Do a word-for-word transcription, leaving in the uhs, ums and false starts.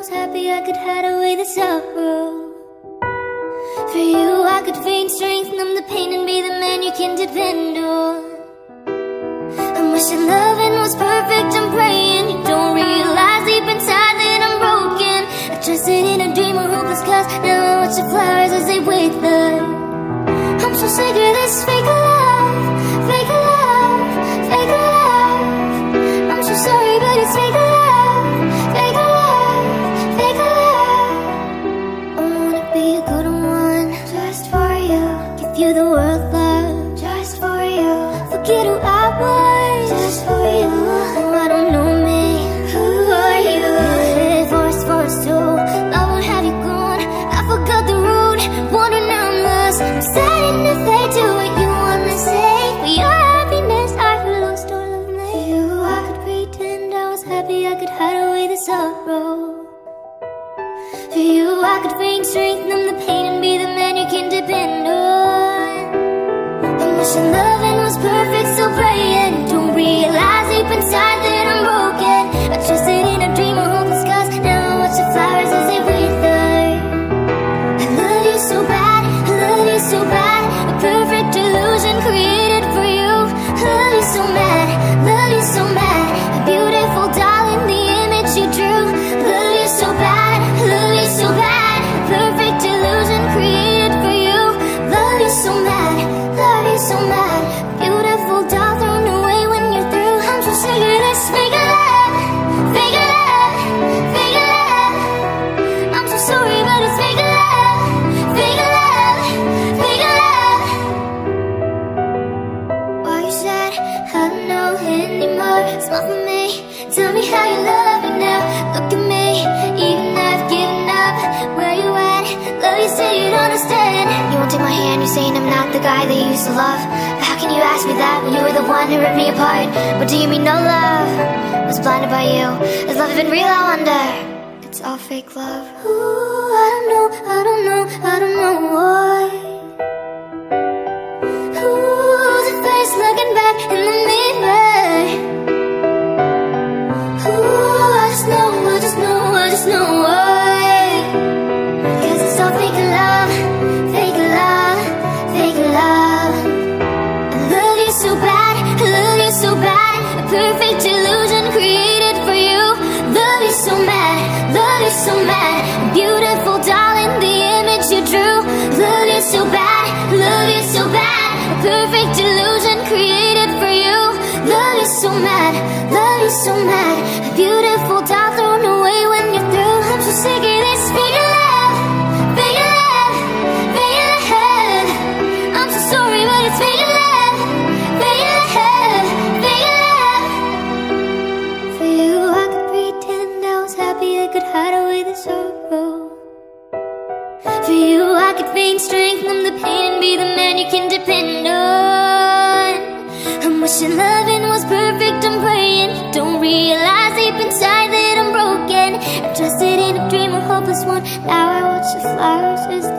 was happy I could hide away the sorrow. For you I could feign strength, numb the pain, and be the man you can depend on. I'm wishing loving was perfect, I'm praying you don't realize deep inside that I'm broken. I trusted in a dream of hopeless cause now I watch the flowers as they wither. I'm so sick of this fake love, fake love, fake love. I'm so sorry but it's fake love, fake love, fake love. I wanna be a good one, just for you. Give you the world, love, just for you. Forget who I was, just for you. Oh, I don't know me, who are you? Yeah, force, force, so love, where have you gone? I forgot the road, wondering now I'm lost. I'm starting to fade to what you wanna say. For your happiness, I lost all of me. For you, I could pretend I was happy, I could hide away the sorrow. For you, I could feign strength, numb the pain, and be the man you can depend on. I'm wishing loving was perfect, so praying you don't realize deep inside that I'm broken. I trusted in a dream of hopeless cause now I watch the flowers as they wither. I love you so bad, I love you so bad, a perfect illusion created for you. I love you so mad, love you so mad, a beautiful doll in the image you drew. Love you so bad, love you so bad, a perfect illusion created for you. Love you so mad, love you so mad, beautiful doll thrown away when you're through. I'm so sick of this fake love, fake love, fake love. I'm so sorry but it's fake love, fake love, fake love. Why you sad? I don't know anymore. Smile for me, tell me how you love me now. Look at me, even I've given up. Where you at? Love you say you don't understand. You won't take my hand, you're saying I'm not the guy that you used to love. But how can you ask me that when you were the one who ripped me apart? What do you mean no love? Was blinded by you. Is love even real, I wonder? It's all fake love. Ooh, I don't know, I don't know, I don't know why. Ooh, the face looking back in the mirror. Ooh, I just know, I just know, I just know why. Cause it's all fake love, fake love, fake love. I love you so bad, I love you so bad, a perfect illusion created for you. Love you so mad, love you so mad, a beautiful doll in the image you drew. Love you so bad, love you so bad, a perfect illusion created for you. Love you so mad, love you so mad, a beautiful doll thrown away when you're through. I'm so sick of this fake love, fake love, fake love. I'm so sorry but it's fake love, fake love, fake love. For you I could pretend I was happy, I could hide away the sorrow. For you I could feign strength, numb the pain, and be the man you can depend on. I'm wishing loving was perfect, I'm praying you don't realize deep inside that I'm broken. I trusted in a dream of hopeless one, now I watch the flowers as